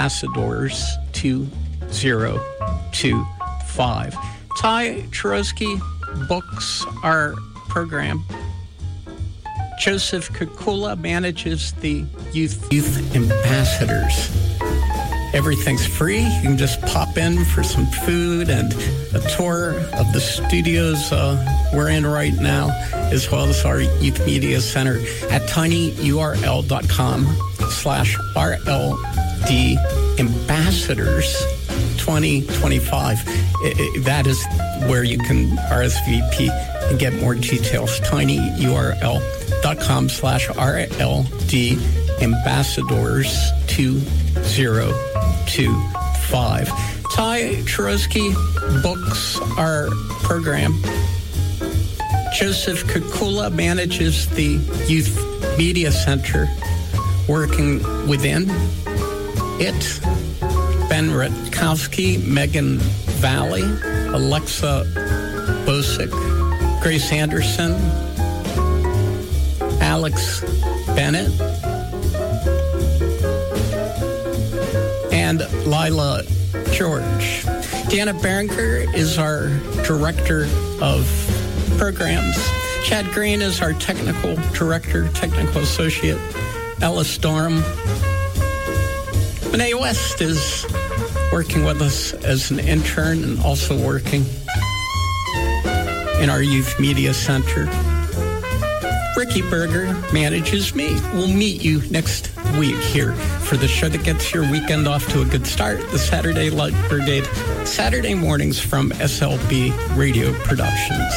Ambassadors 2025. Ty Chorosky books our program. Joseph Kukula manages the Youth Ambassadors. Everything's free. You can just pop in for some food and a tour of the studios we're in right now, as well as our Youth Media Center at tinyurl.com/RLD Ambassadors 2025. That is where you can RSVP and get more details. tinyurl.com/RLD Ambassadors 2025. Ty Chorosky books our program. Joseph Kukula manages the Youth Media Center, working within it. Ben Rutkowski, Megan Valley, Alexa Bosick, Grace Anderson, Alex Bennett, and Lila George. Deanna Berenker is our director of programs. Chad Green is our technical director, technical associate. Ella Storm. Renee West is working with us as an intern and also working in our Youth Media Center. Ricky Berger manages me. We'll meet you next week here for the show that gets your weekend off to a good start, the Saturday Light Brigade, Saturday mornings from SLB Radio Productions.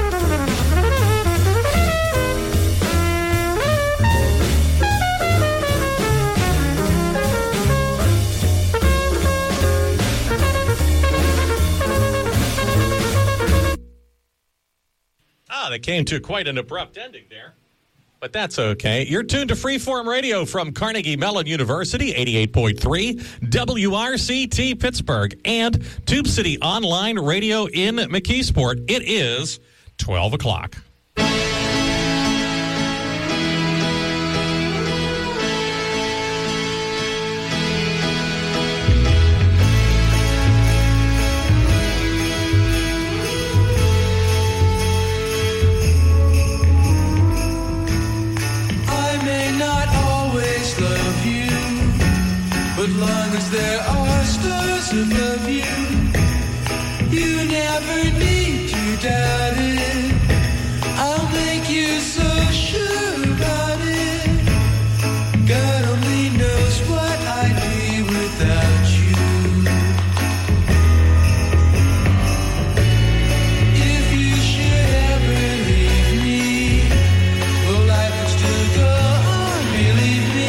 That came to quite an abrupt ending there, but that's okay. You're tuned to Freeform Radio from Carnegie Mellon University, 88.3 WRCT Pittsburgh, and Tube City Online Radio in McKeesport. It is 12 o'clock. But long as there are stars above you, you never need to doubt it. I'll make you so sure about it. God only knows what I'd be without you. If you should ever leave me, well, life would still go on, believe me.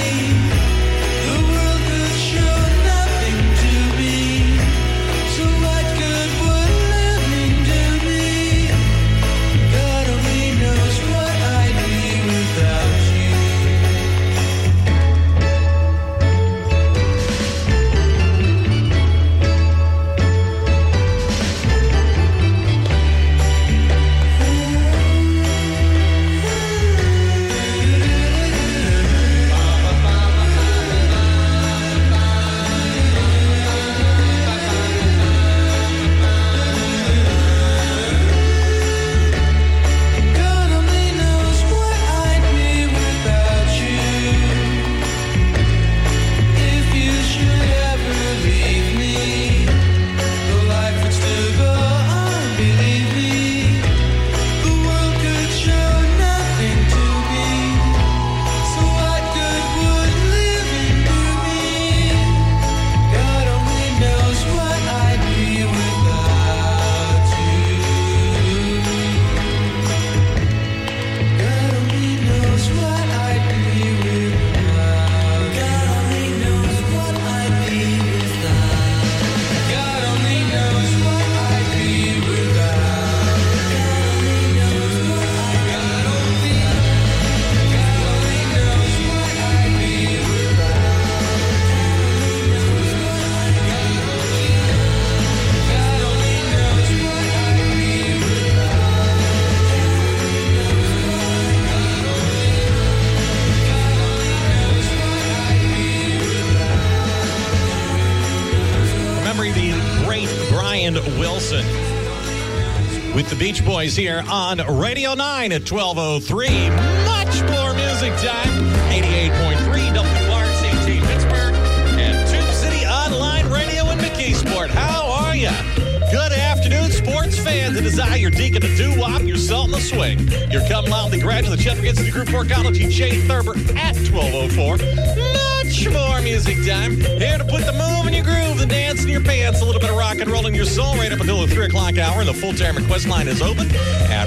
Brian Wilson. With the Beach Boys here on Radio 9 at 12:03. Much more music time. 88.3 WRCT Pittsburgh and Tube City Online Radio in McKeesport. How are you? Good afternoon, sports fans. It is I, your deacon, the doo-wop, your salt in the swing. Your come loudly graduate, the Chester City Group 4 College, Jay Thurber at 12:04. Much more music time. Here to put the move in your groove, the dance in your pants, a little bit of rock and roll in your soul right up until the 3 o'clock hour. And the full-time request line is open at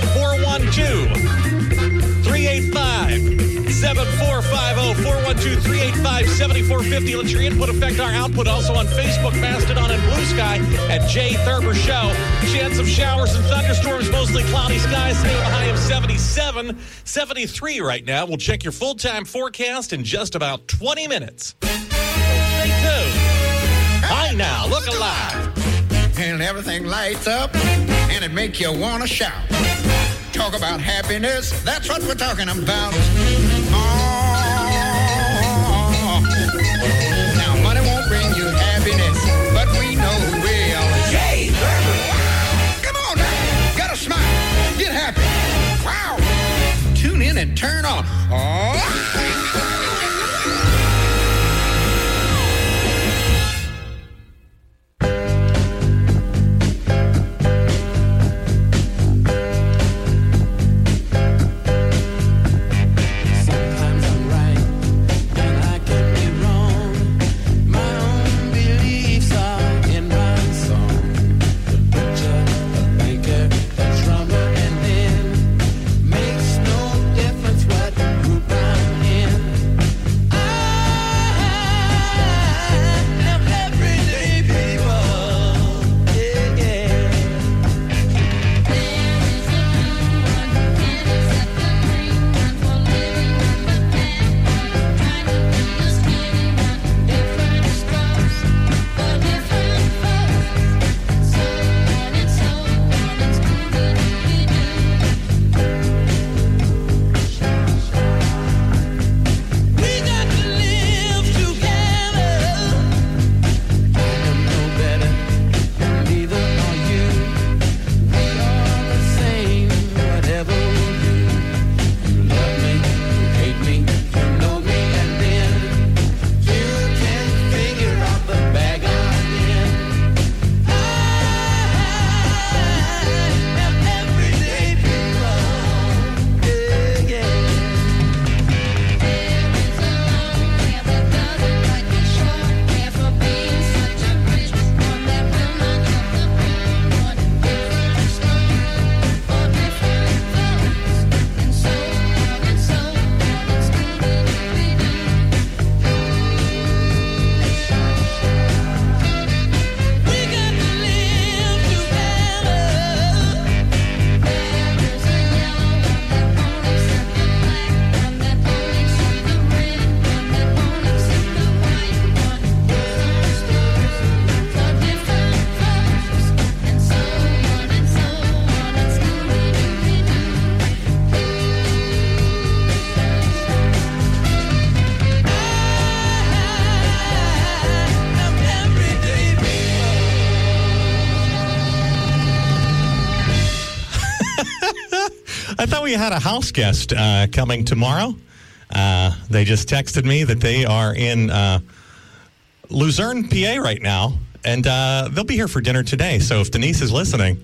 412-385-7450, 412-385-7450. Let your input affect our output. Also on Facebook, Mastodon, and Blue Sky at Jay Thurber Show. Chance of showers and thunderstorms, mostly cloudy skies. Today with a high of 77, 73 right now. We'll check your full-time forecast in just about 20 minutes. Stay tuned. Hi now, look alive. And everything lights up, and it make you want to shout. Talk about happiness, that's what we're talking about. Oh, now money won't bring you happiness, but we know who will. Jay Thurber. Come on now, gotta smile, get happy. Wow, tune in and turn on. Oh. I thought we had a house guest coming tomorrow. They just texted me that they are in Luzerne, PA right now, and they'll be here for dinner today. So if Denise is listening,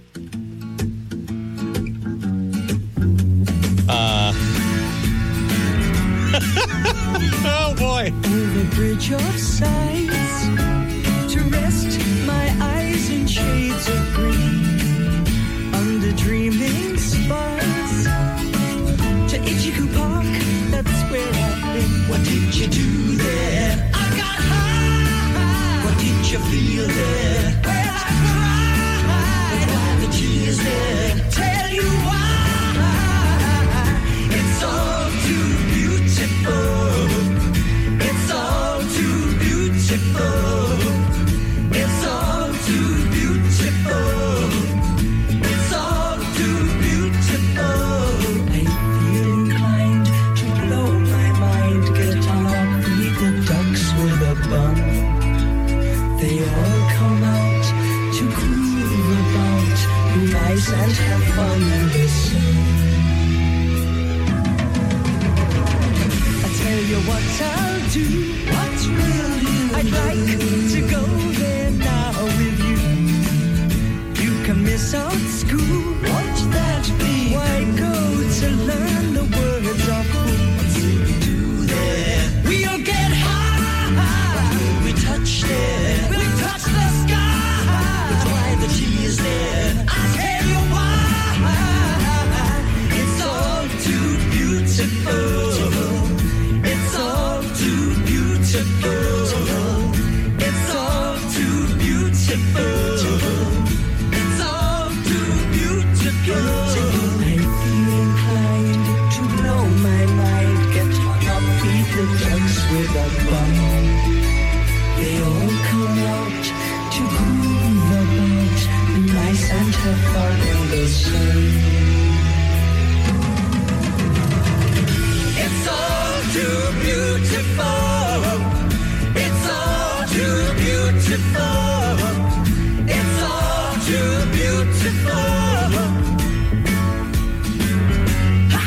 oh boy. Over bridge of sights to rest my eyes in shades of green under dreaming spires to Ichiku Park, that's where I've been. What did you do there? I got high. What did you feel there? Well, I cried. But why the tears there? Tell you why. It's all too beautiful. It's all too beautiful. It's all too beautiful. It's all too beautiful. I feel inclined to blow my mind. Get on, feed the ducks with a bun. They all come out to groove about, be nice and have fun in the sun. I'll tell you what I'll do. What will you I'd like to go there now with you. You can miss out school. Won't that be? Why go to learn the words of who? What will we do there? We'll get high. We touch there. We'll touch the sky. That's why the tea is there. I'll tell you why. It's all too beautiful. It's all too beautiful. It's all too beautiful. It's all too beautiful. I feel inclined to blow my mind. Get hung up, beat the ducks with a bun. They all come out to groove about, be nice and have fun in the sun. It's all too beautiful. It's all too beautiful. It's all too beautiful. Ha!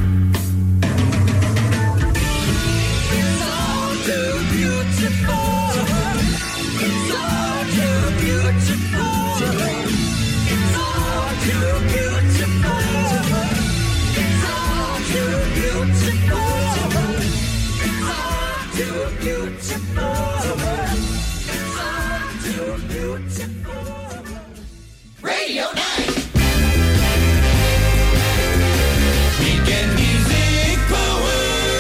It's all too beautiful. It's all too beautiful. It's all too beautiful. It's all too beautiful. It's all too beautiful. It's all too beautiful. Radio Night. Weekend music power.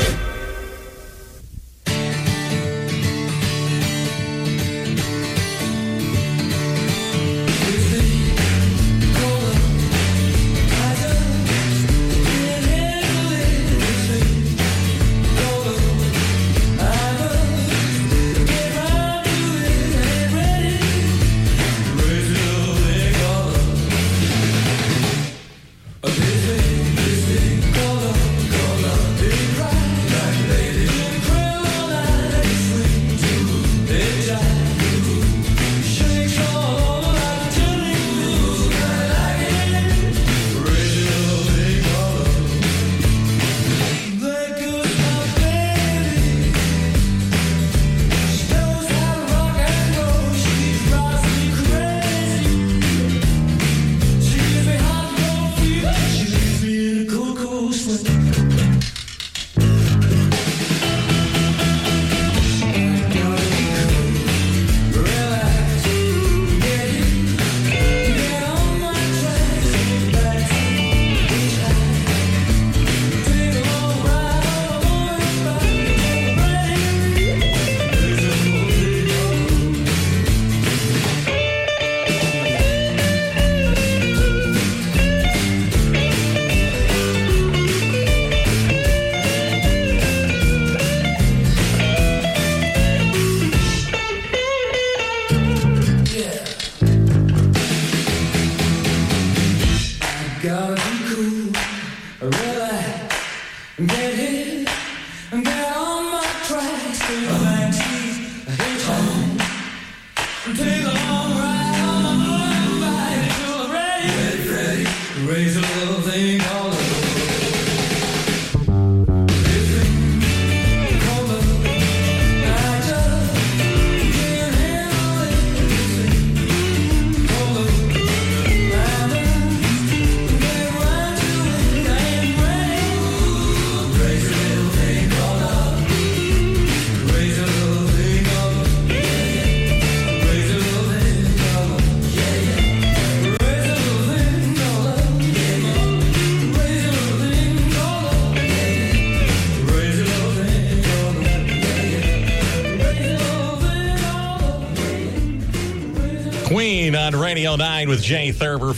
Queen on Radio 9 with Jay Thurber,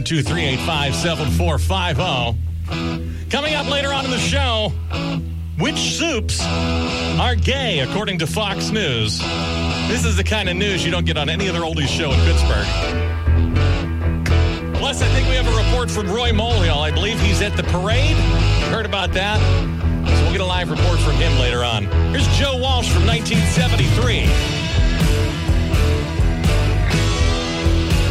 412-385-7450. Coming up later on in the show, which soups are gay according to Fox News? This is the kind of news you don't get on any other oldies show in Pittsburgh. Plus, I think we have a report from Roy Mulhill. I believe he's at the parade. Heard about that? So we'll get a live report from him later on. Here's Joe Walsh from 1973.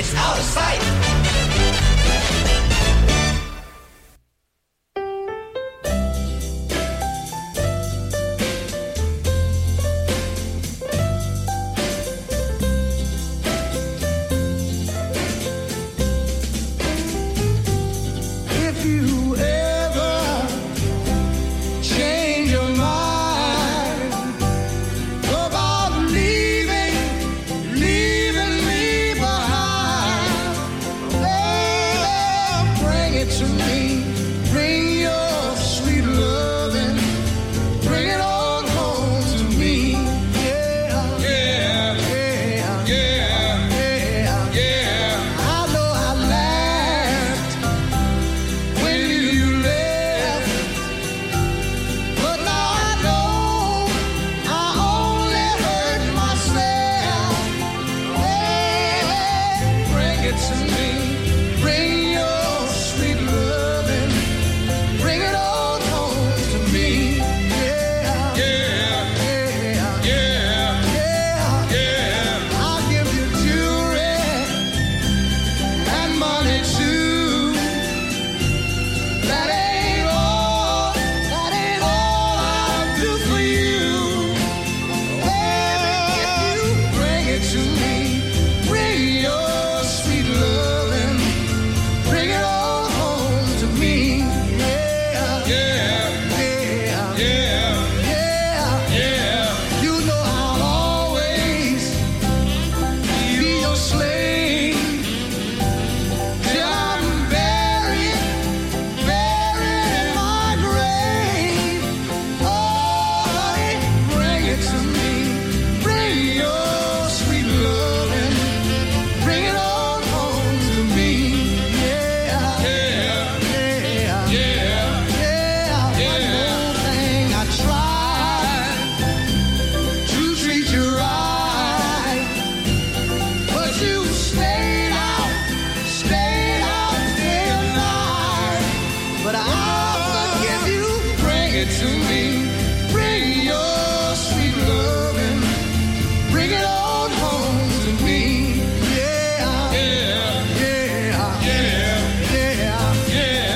it's out of sight. If you ever change your mind about leaving me behind, well, bring it to me. Bring your sweet loving. Bring it on home to me. Yeah, yeah, yeah, yeah, yeah, yeah. I know I laughed when you left, but now I know I only hurt myself. Hey, bring it to me. Bring your sweet loving. Bring it on home to me. Yeah, yeah, yeah, yeah, yeah, yeah. I'll give you jewelry and money too. That ain't all I'll do for you. Baby, if you bring it to me, bring your sweet loving, bring it all home to me. Yeah, yeah, yeah, yeah, yeah. You know I'll always be your slave till I'm buried in my grave. Oh, honey, bring it to me. Bring your sweet loving. Bring it on home to me. Yeah, yeah, yeah, yeah, yeah. One more thing I tried to treat you right, but you stayed out day and night. But I'll forgive you. Bring it to me. Bring your sweet loving. Bring it on home to me. Yeah, yeah, yeah, yeah, yeah,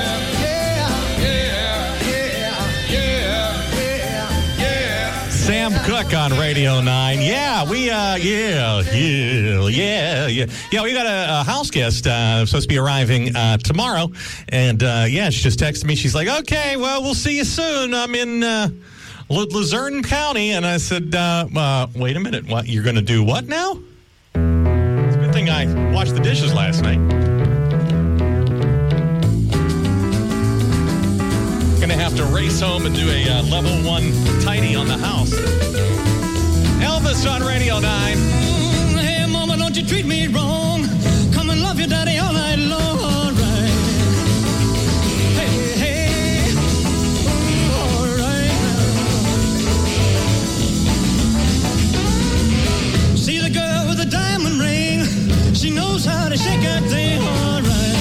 yeah, yeah, yeah, yeah, yeah. Sam Cooke on Radio 9. Yeah, we, yeah. We got a house guest supposed to be arriving tomorrow. And, she just texted me. She's like, okay, well, we'll see you soon. I'm in Luzerne County. And I said, wait a minute. What? You're going to do what now? It's a good thing I washed the dishes last night. Gonna have to race home and do a level 1 tidy on the house. Elvis on Radio 9. Hey, mama, don't you treat me wrong. Come and love your daddy all night long. All right. Hey, hey. All right. See the girl with the diamond ring. She knows how to shake that thing. All right.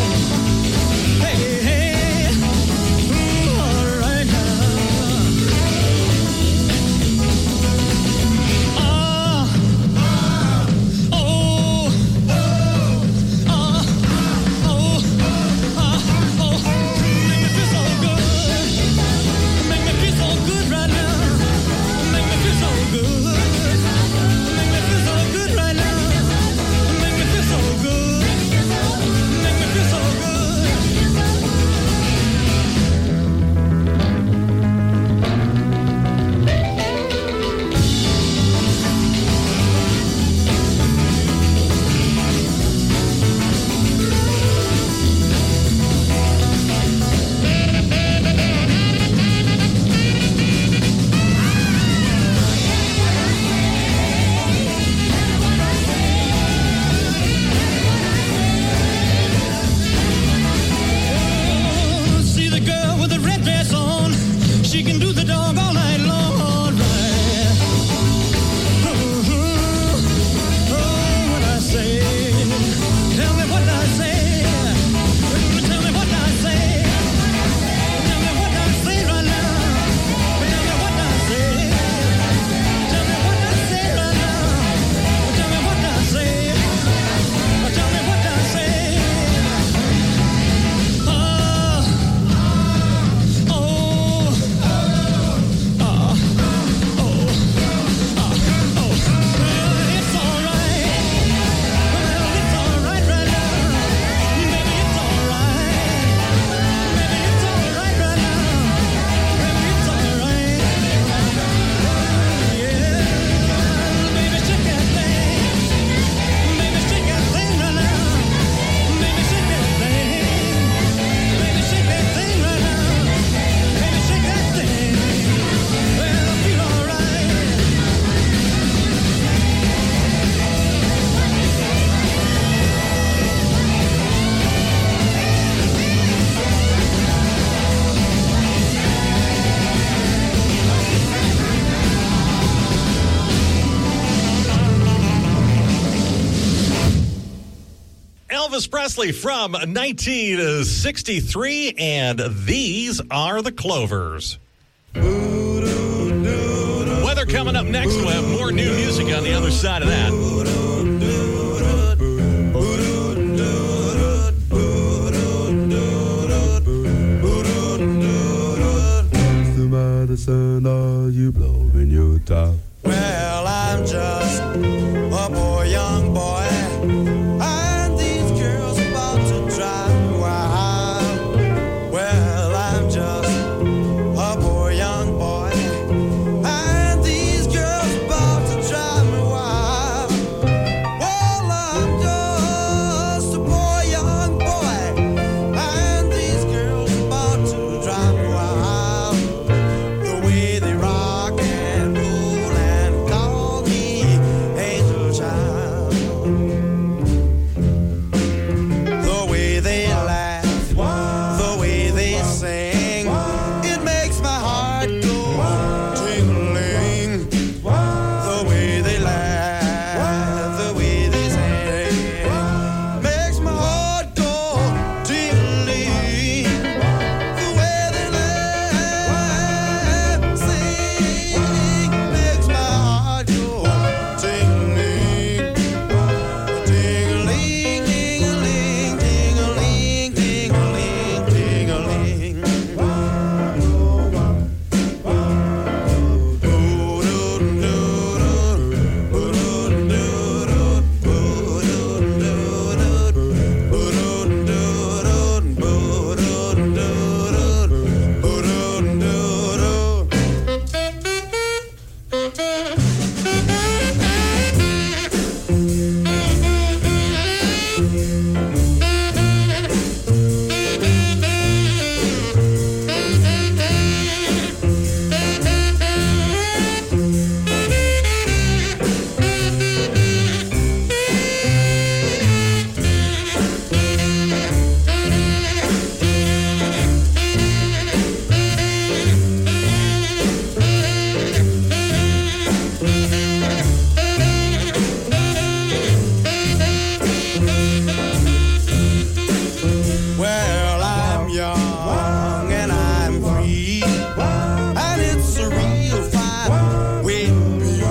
Hey, hey. All right make me feel so good. Make me feel so good right now. Make me feel so good. Make me feel so good right now. Make me feel so good. Make me feel so good. Elvis Presley from 1963, and these are the Clovers. Weather coming up next. We'll have more new music on the other side of that. Son, are you blowing your top? Well, I'm just a poor young boy, and these girls about to drive me wild. Well, I'm just a poor young boy, and these girls about to drive me wild. Well, I'm just a poor young boy, and these girls about to drive me wild. The way they rock and roll and call me angel child. The way they laugh, the way they sing, it makes my heart go tingling. The way they laugh, the way they sing, makes my heart go tingling. The way they laugh, sing, makes my heart go tingling. Ting-a-ling, ting-a-ling, ting-a-ling, ting-a-ling, ting-a-ling. Well, I'm young and I'm free, and it's a real fine way to be.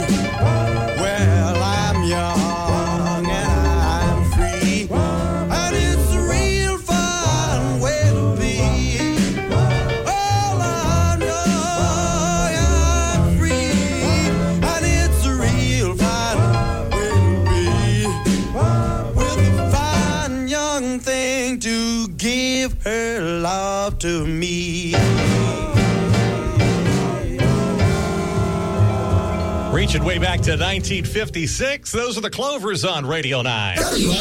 Well, I'm young and I'm free, and it's a real fine way to be. Well, I'm young and I'm free, and it's a real fine way to be. With a fine young thing to give her love to me. Reaching way back to 1956. Those are the Clovers on Radio 9.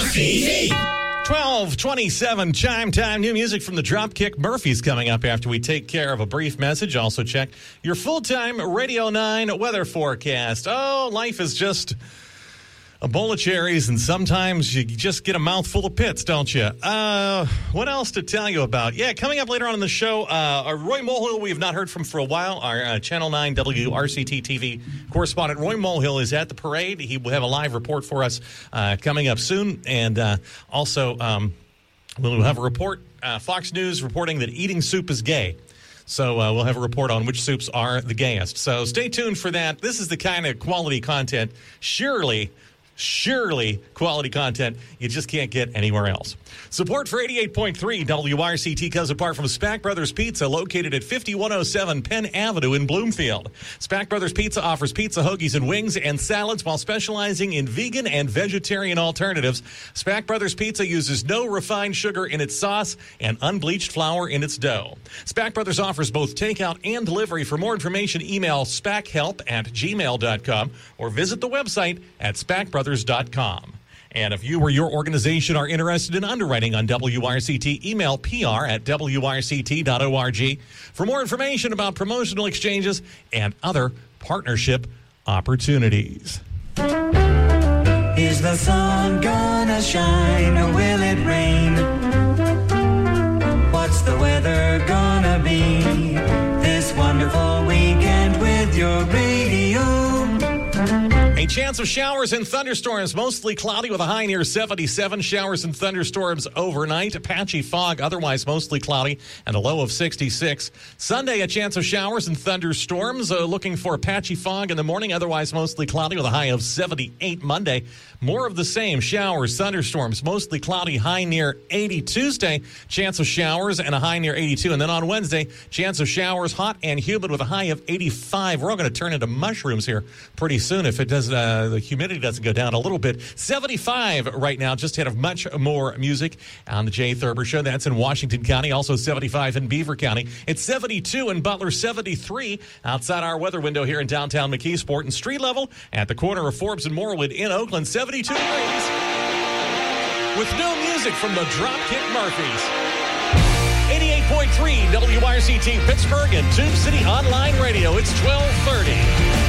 12:27 chime time. New music from the Dropkick Murphys coming up after we take care of a brief message. Also check your full-time Radio 9 weather forecast. Oh, life is just a bowl of cherries, and sometimes you just get a mouthful of pits, don't you? What else to tell you about? Yeah, coming up later on in the show, Roy Mulhill, we have not heard from for a while. Our Channel 9 WRCT TV correspondent Roy Mulhill is at the parade. He will have a live report for us coming up soon. And also, we'll have a report, Fox News reporting that eating soup is gay. So we'll have a report on which soups are the gayest. So stay tuned for that. This is the kind of quality content, surely quality content you just can't get anywhere else. Support for 88.3 WRCT comes apart from Spack Brothers Pizza, located at 5107 Penn Avenue in Bloomfield. Spack Brothers Pizza offers pizza, hoagies, and wings and salads while specializing in vegan and vegetarian alternatives. Spack Brothers Pizza uses no refined sugar in its sauce and unbleached flour in its dough. Spack Brothers offers both takeout and delivery. For more information, email spackhelp@gmail.com or visit the website at spackbrothers.com. And if you or your organization are interested in underwriting on WRCT, email pr@wrct.org for more information about promotional exchanges and other partnership opportunities. Is the sun gonna shine or will it rain? What's the weather gonna be this wonderful weekend with your radio? chance of showers and thunderstorms. Mostly cloudy with a high near 77. Showers and thunderstorms overnight. Patchy fog, otherwise mostly cloudy, and a low of 66. Sunday, a chance of showers and thunderstorms. Looking for patchy fog in the morning, otherwise mostly cloudy with a high of 78. Monday, more of the same. Showers, thunderstorms, mostly cloudy, high near 80. Tuesday, chance of showers and a high near 82. And then on Wednesday, chance of showers, hot and humid with a high of 85. We're all going to turn into mushrooms here pretty soon if it does. The humidity doesn't go down a little bit. 75 right now, just ahead of much more music on the Jay Thurber Show. That's in Washington County, also 75 in Beaver County. It's 72 in Butler, 73 outside our weather window here in downtown McKeesport, and street level at the corner of Forbes and Morewood in Oakland, 72 degrees. With new music from the Dropkick Murphys. 88.3 WYRCT Pittsburgh and Tube City Online Radio. It's 12:30.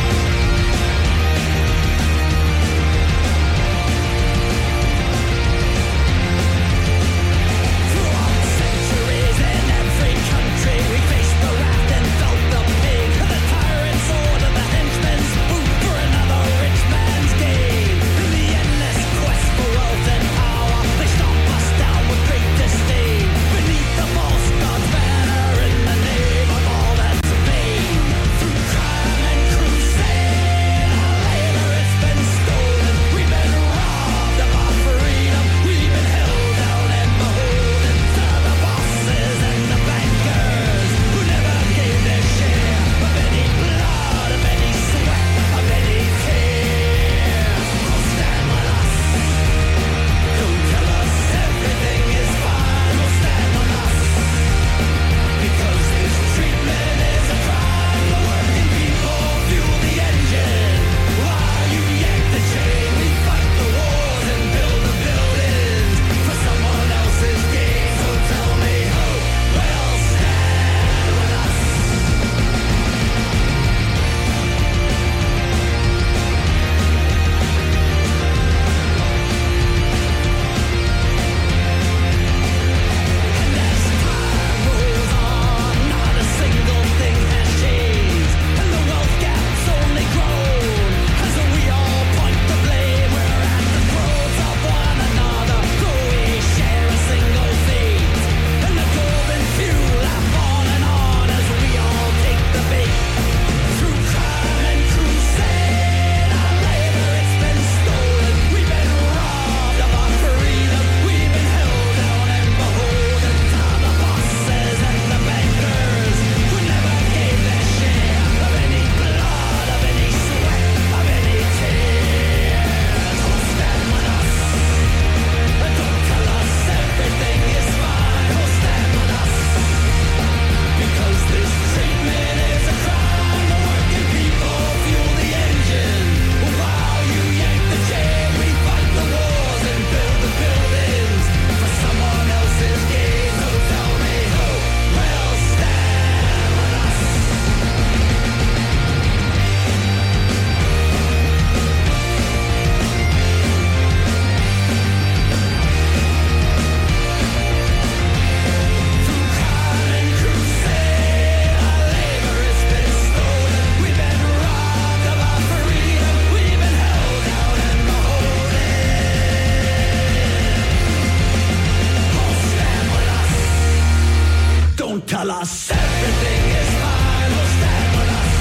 Tell us everything is fine, we'll stand with us.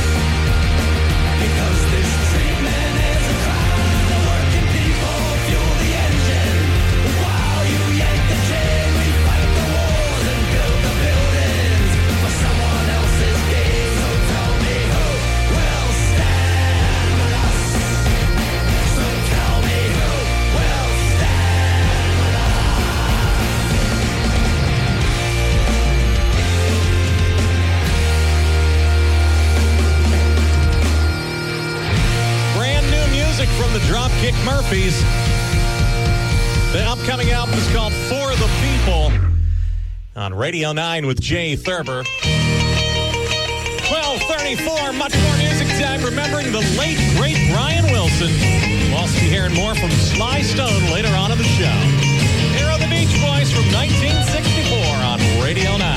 Because this treatment is a crime. The working people fuel the engine. While you yank the chain, we fight the wars and build the buildings for someone else's gain. So tell me who will stand with us. So tell me who will stand with us. From the Dropkick Murphys. The upcoming album is called For the People on Radio 9 with Jay Thurber. 12:34, much more music time. Remembering the late, great Brian Wilson. We'll also be hearing more from Sly Stone later on in the show. Here are the Beach Boys from 1964 on Radio 9.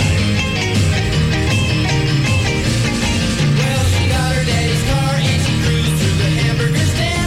Well, she got her daddy's car and she cruised through the hamburger stand.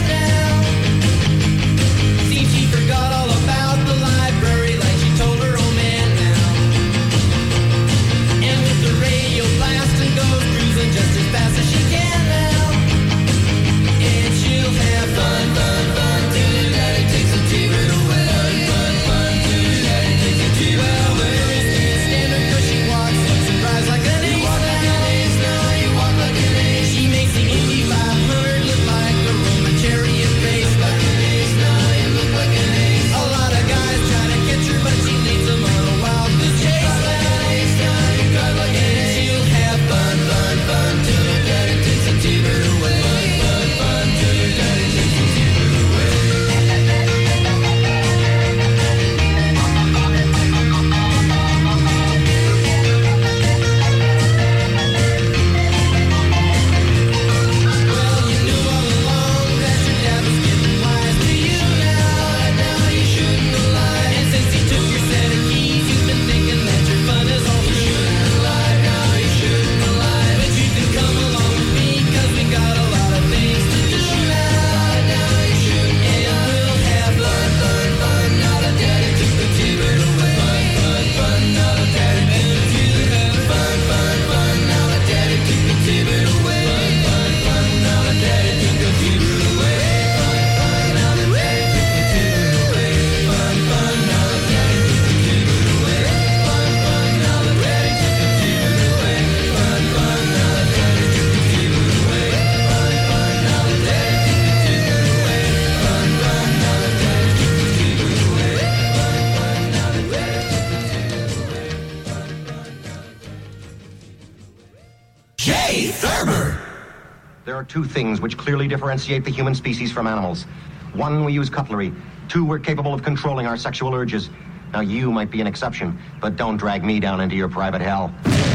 There are two things which clearly differentiate the human species from animals. One, we use cutlery. Two, we're capable of controlling our sexual urges. Now, you might be an exception, but don't drag me down into your private hell.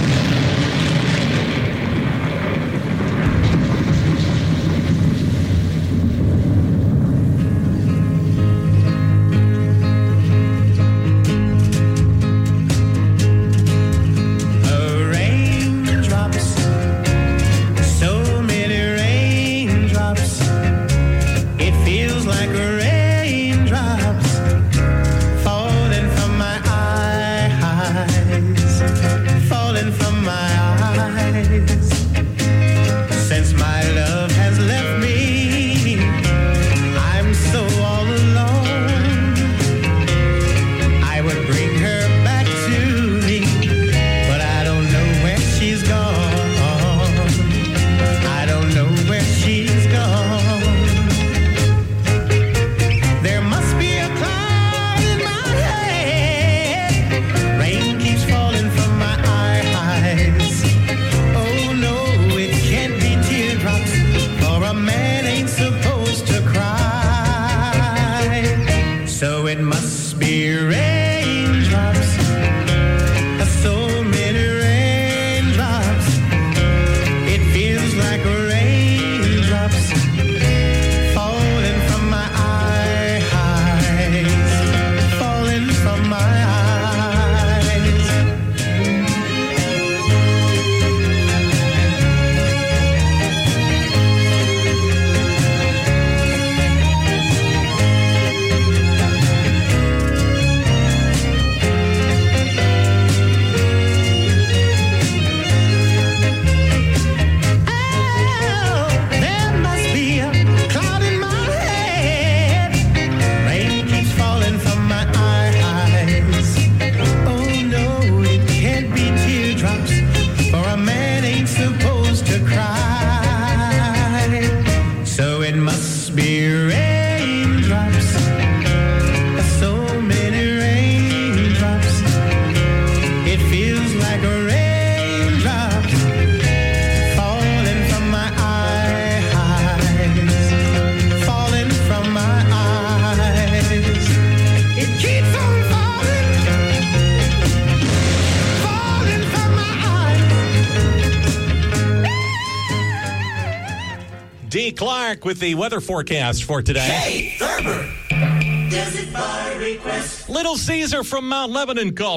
Clark with the weather forecast for today. Hey, Thurber. Does it by request? Little Caesar from Mount Lebanon called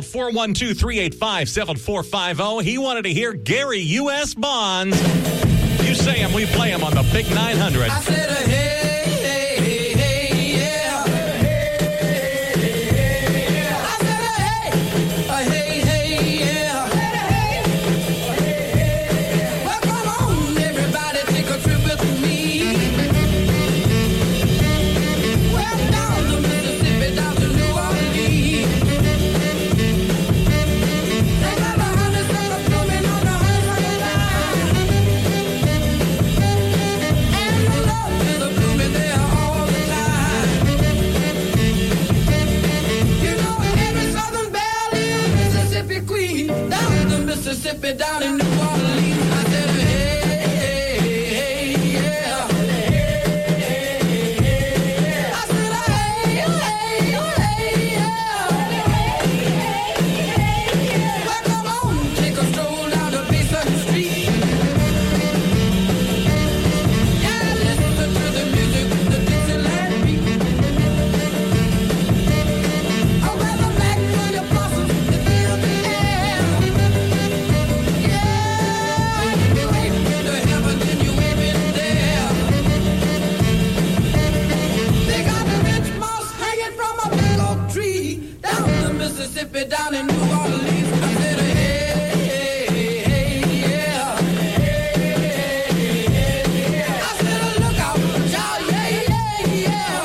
412-385-7450. He wanted to hear Gary U.S. Bonds. You say him, we play him on the Big 900. I said, hey. Mississippi down in New Orleans. I said, hey, yeah. I said, hey, yeah. Well, come on, take a stroll down the Basin Street. Yeah, listen to the music, the Dixieland beat. Oh, well, the magnolia blossoms, they fill the air. Mississippi down in New Orleans. I said, hey, yeah. I said, look out, y'all, yeah.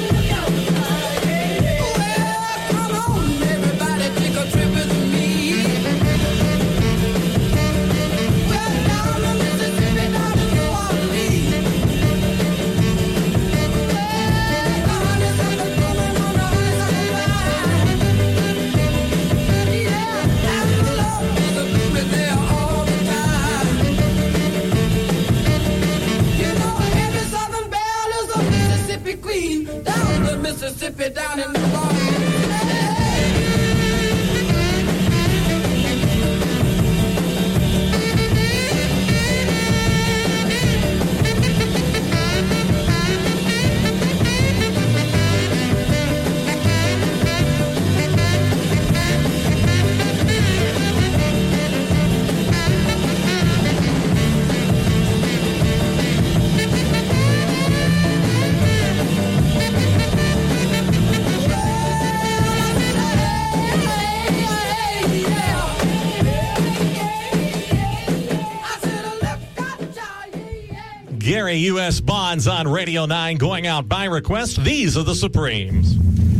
Well, come on, everybody, take a trip with me. Well, down the Mississippi, down in New Orleans. Well, the honeysuckle blowing on the honeysuckle vine. Yeah. military U.S. bonds on Radio 9 going out by request. These are the Supremes.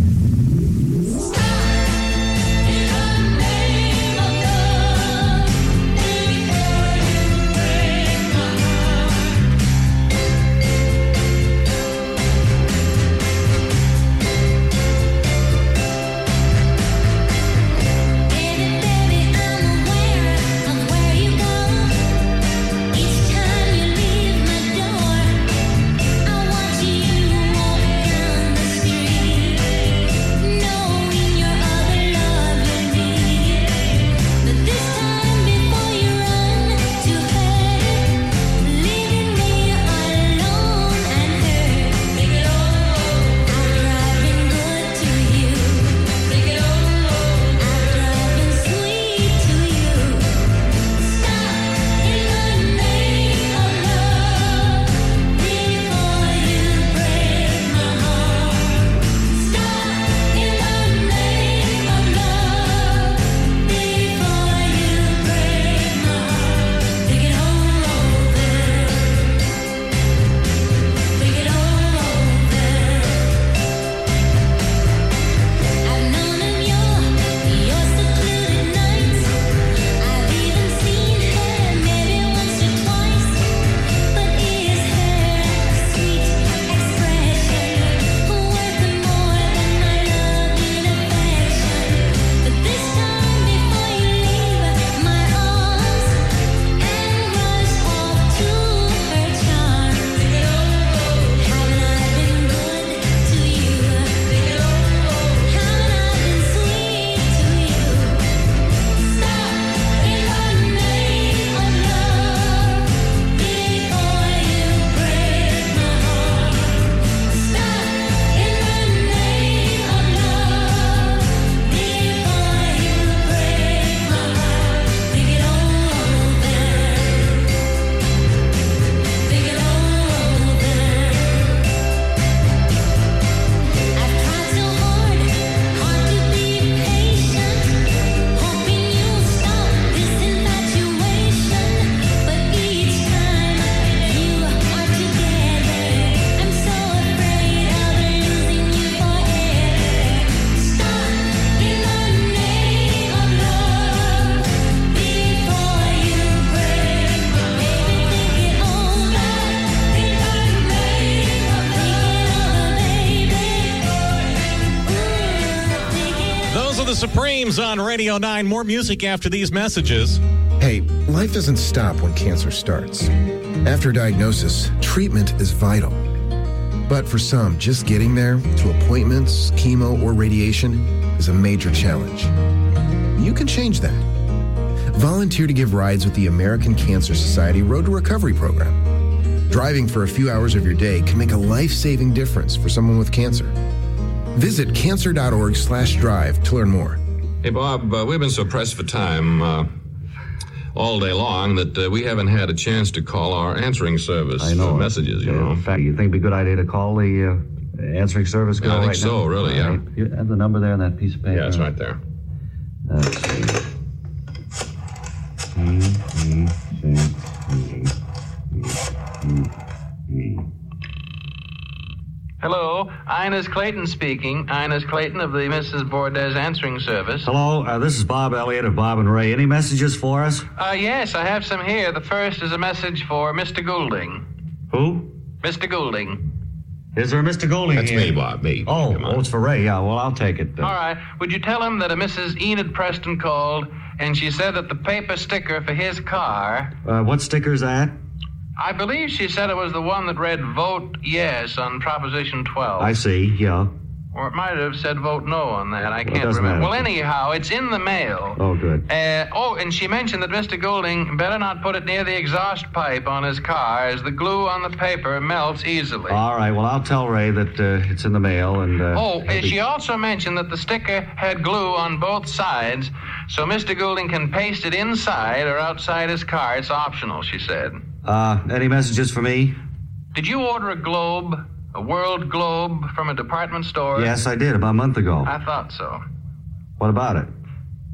Supremes on Radio 9. More music after these messages. Hey, life doesn't stop when cancer starts. After diagnosis, treatment is vital. But for some, just getting there, to appointments, chemo, or radiation, is a major challenge. You can change that. Volunteer to give rides with the American Cancer Society Road to Recovery program. Driving for a few hours of your day can make a life-saving difference for someone with cancer. Visit cancer.org/drive to learn more. Hey, Bob, we've been so pressed for time all day long that we haven't had a chance to call our answering service messages, you know. In fact, you think it'd be a good idea to call the answering service girl I think right so, now? really, yeah. Right. You have the number there on that piece of paper? Yeah, it's right there. Let's see. Hello, Ines Clayton speaking. Ines Clayton of the Mrs. Bordez answering service. Hello, this is Bob Elliott of Bob and Ray. Any messages for us? Yes, I have some here. The first is a message for Mr. Goulding. Who? Mr. Goulding. Is there a Mr. Goulding That's here? me, Bob, me. Oh, it's for Ray. Yeah, well, I'll take it. All right. Would you tell him that a Mrs. Enid Preston called, and she said that the paper sticker for his car... what sticker's that? I believe she said it was the one that read vote yes on Proposition 12. I see, yeah. Or it might have said vote no on that. I can't doesn't remember. matter. Well, anyhow, it's in the mail. Oh, good. And she mentioned that Mr. Goulding better not put it near the exhaust pipe on his car, as the glue on the paper melts easily. All right, well, I'll tell Ray that it's in the mail. And she also mentioned that the sticker had glue on both sides, so Mr. Goulding can paste it inside or outside his car. It's optional, she said. Any messages for me? Did you order a globe, a world globe, from a department store? Yes, I did, about a month ago. I thought so. What about it?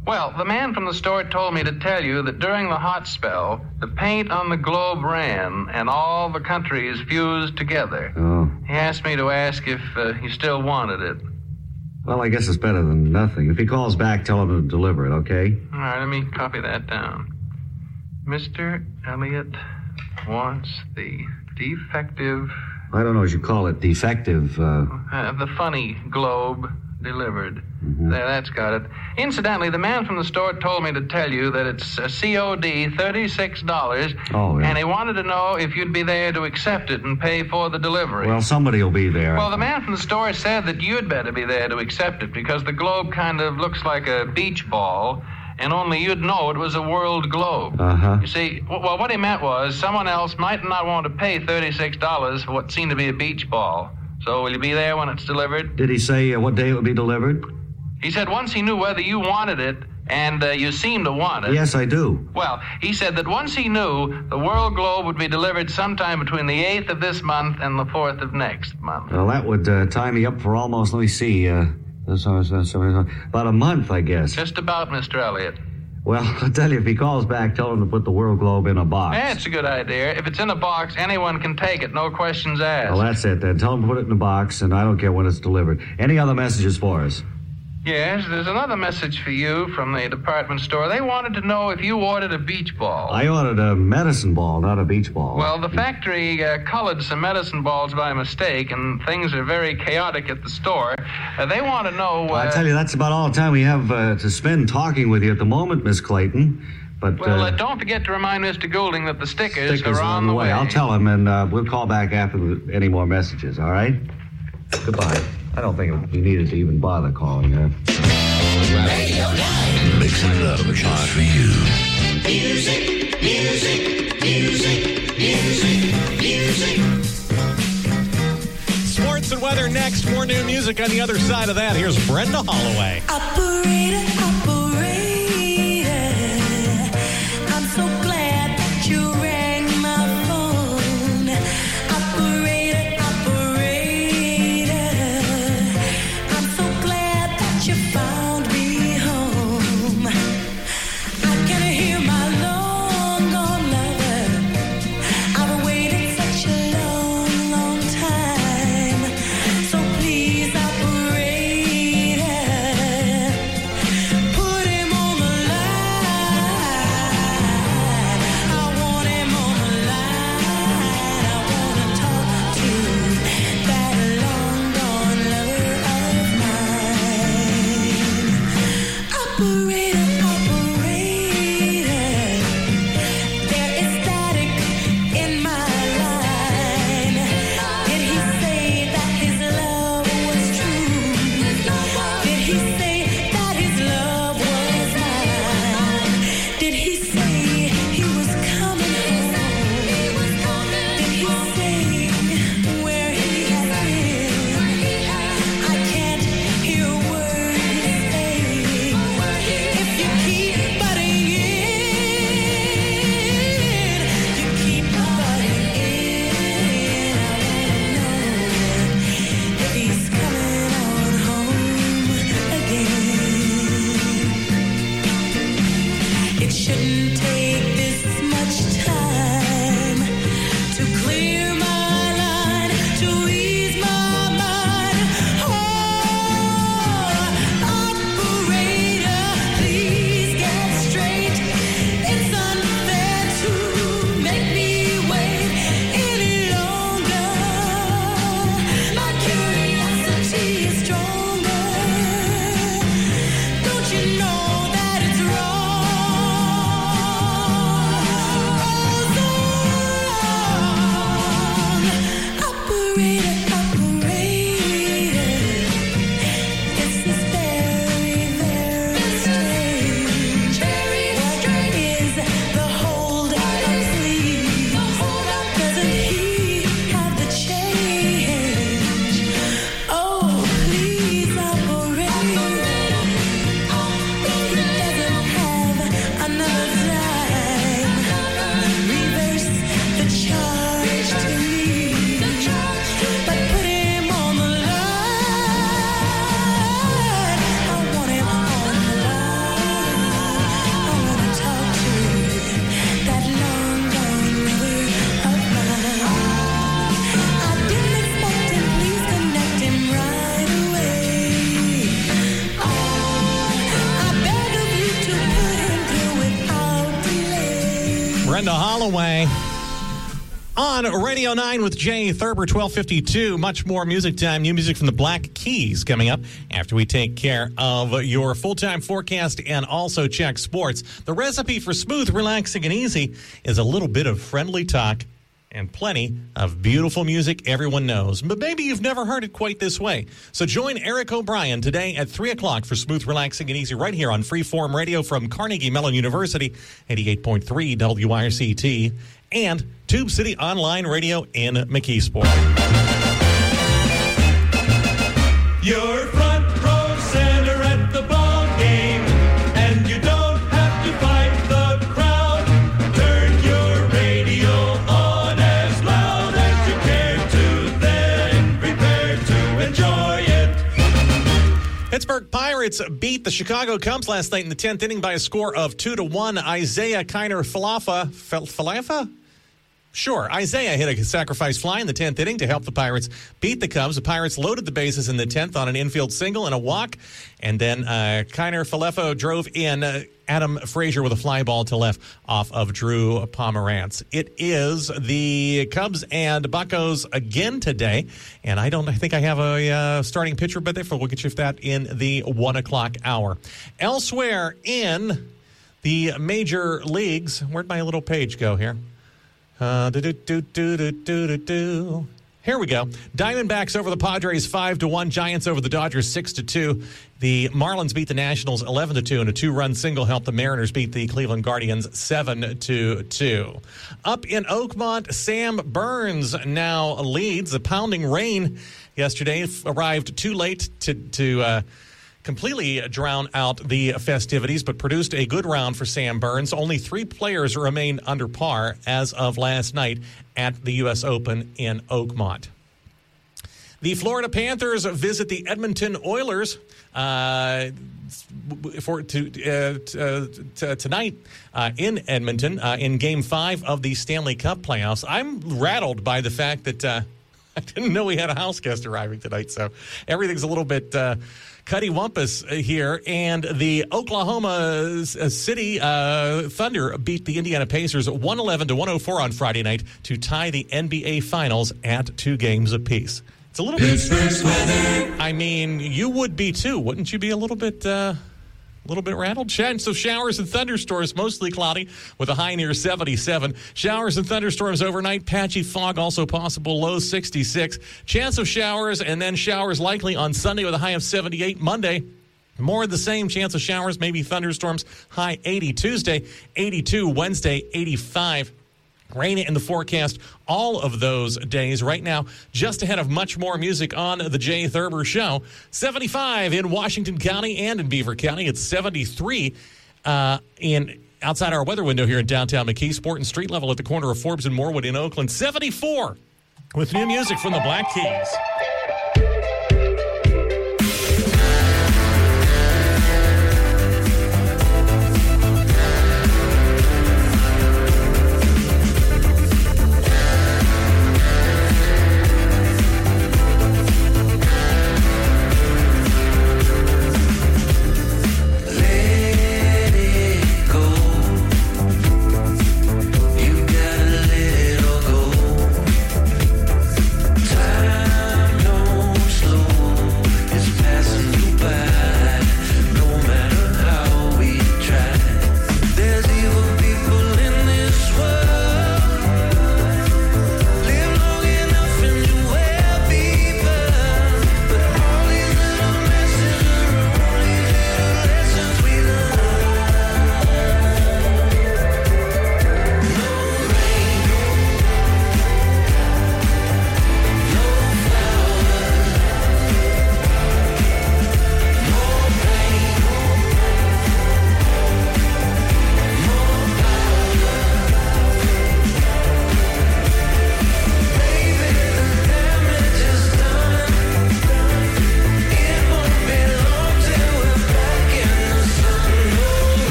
Well, the man from the store told me to tell you that during the hot spell, the paint on the globe ran and all the countries fused together. Oh. He asked me to ask if you still wanted it. Well, I guess it's better than nothing. If he calls back, tell him to deliver it, okay? All right, let me copy that down. Mr. Elliott wants the defective... I don't know what you call it, defective. the funny globe delivered. There, that's got it. Incidentally, the man from the store told me to tell you that it's COD $36, Oh, yeah. and he wanted to know if you'd be there to accept it and pay for the delivery. Well, somebody will be there. Well, the man from the store said that you'd better be there to accept it because the globe kind of looks like a beach ball, and only you'd know it was a world globe. Uh-huh. You see, well, what he meant was someone else might not want to pay $36 for what seemed to be a beach ball. So will you be there when it's delivered? Did he say what day it would be delivered? He said once he knew whether you wanted it, and you seem to want it. Yes, I do. Well, he said that once he knew, the world globe would be delivered sometime between the 8th of this month and the 4th of next month. Well, that would tie me up for almost, let me see, about a month, I guess. Just about, Mr. Elliott. Well, I'll tell you, if he calls back, tell him to put the world globe in a box. That's a good idea. If it's in a box, anyone can take it, no questions asked. Well, that's it then. Tell him to put it in a box, and I don't care when it's delivered. Any other messages for us? Yes, there's another message for you from the department store. They wanted to know if you ordered a beach ball. I ordered a medicine ball, not a beach ball. Well, the factory colored some medicine balls by mistake, and things are very chaotic at the store. They want to know... I tell you, that's about all the time we have to spend talking with you at the moment, Miss Clayton. But Well, don't forget to remind Mr. Goulding that the stickers are on the way. I'll tell him, and we'll call back after any more messages, all right? Goodbye. I don't think we needed to even bother calling her. Radio 9. Mixing it up just for you. Music, music, music, music, music. Sports and weather next. More new music on the other side of that. Here's Brenda Holloway. Operator, I'm so glad that you rang my phone. Operator, I'm so glad that you found me home. I can hear my long gone lover. I've waited such a long, long time. So please, operator, put him on the line. I want him on the line. I want to talk to that long gone lover of mine. Operator, there is static in my line. Did he say that his love was true? Did he say that his love was mine? Did he say he was coming home? Did he say where he had been? I can't hear a word he's saying. If you keep butting in, you keep butting in. I wanna know if he's coming on home again. It shouldn't take this much time to clear my line, to ease my mind. Oh, operator, please get straight. It's unfair to make me wait any longer. My curiosity is stronger. Don't you know that it's wrong? Oh, please, operator. Brenda Holloway. On Radio 9 with Jay Thurber, 1252. Much more music time. New music from the Black Keys coming up after we take care of your full-time forecast and also check sports. The recipe for smooth, relaxing, and easy is a little bit of friendly talk and plenty of beautiful music everyone knows. But maybe you've never heard it quite this way. So join Eric O'Brien today at 3 o'clock for Smooth, Relaxing, and Easy right here on Freeform Radio from Carnegie Mellon University, 88.3 WIRCT, and Tube City Online Radio in McKeesport. You're front row center at the ball game, and you don't have to fight the crowd. Turn your radio on as loud as you care to, then prepare to enjoy it. Pittsburgh Pirates beat the Chicago Cubs last night in the 10th inning by a score of 2-1. Isaiah Kiner-Falefa? Sure. Isaiah hit a sacrifice fly in the 10th inning to help the Pirates beat the Cubs. The Pirates loaded the bases in the 10th on an infield single and a walk. And then Kiner-Falefa drove in Adam Frazier with a fly ball to left off of Drew Pomerantz. It is the Cubs and Buccos again today. And I think I have a starting pitcher, but we'll get you that in the 1 o'clock hour. Elsewhere in the major leagues, where'd my little page go here? Here we go. Diamondbacks over the Padres 5-1. Giants over the Dodgers 6-2. The Marlins beat the Nationals 11-2, and a 2-run single helped the Mariners beat the Cleveland Guardians 7-2. Up in Oakmont, Sam Burns now leads. The pounding rain yesterday arrived too late to completely drown out the festivities, but produced a good round for Sam Burns. Only 3 players remain under par as of last night at the U.S. Open in Oakmont. The Florida Panthers visit the Edmonton Oilers tonight in Edmonton in Game 5 of the Stanley Cup playoffs. I'm rattled by the fact that I didn't know we had a house guest arriving tonight, so everything's a little bit cuddy-wumpus here. And the Oklahoma City Thunder beat the Indiana Pacers 111-104 on Friday night to tie the NBA Finals at 2 games apiece. It's a little bit... weather. I mean, you would be too. Wouldn't you be a little bit rattled? So showers and thunderstorms, mostly cloudy with a high near 77. Showers and thunderstorms overnight. Patchy fog also possible, low 66. Chance of showers and then showers likely on Sunday with a high of 78. Monday, more of the same. Chance of showers, maybe thunderstorms, high 80. Tuesday, 82. Wednesday, 85. Rain in the forecast all of those days. Right now, just ahead of much more music on the Jay Thurber Show. 75 in Washington County and in Beaver County. It's 73 outside our weather window here in downtown McKeesport, and street level at the corner of Forbes and Morwood in Oakland. 74 with new music from the Black Keys. Time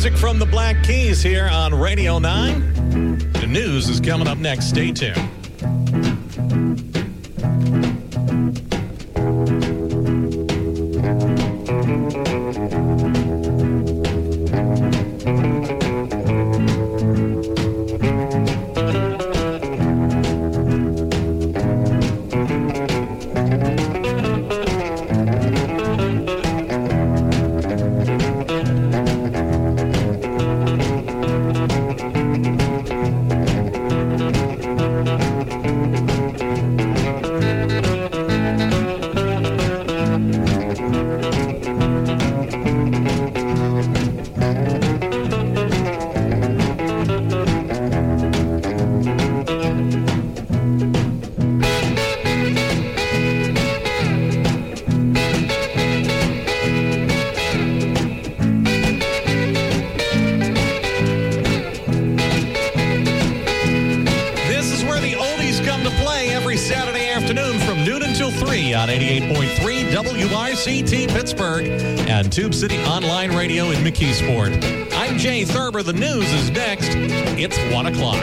music from the Black Keys here on Radio 9. The news is coming up next. Stay tuned. On 88.3 WRCT Pittsburgh and Tube City Online Radio in McKeesport. I'm Jay Thurber. The news is next. It's 1 o'clock.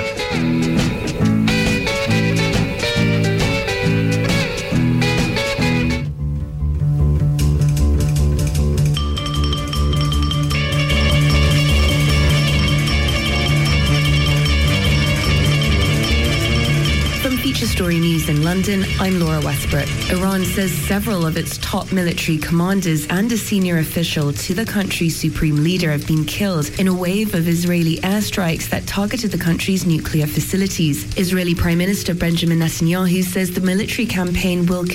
Story News in London, I'm Laura Westbrook. Iran says several of its top military commanders and a senior official to the country's supreme leader have been killed in a wave of Israeli airstrikes that targeted the country's nuclear facilities. Israeli Prime Minister Benjamin Netanyahu says the military campaign will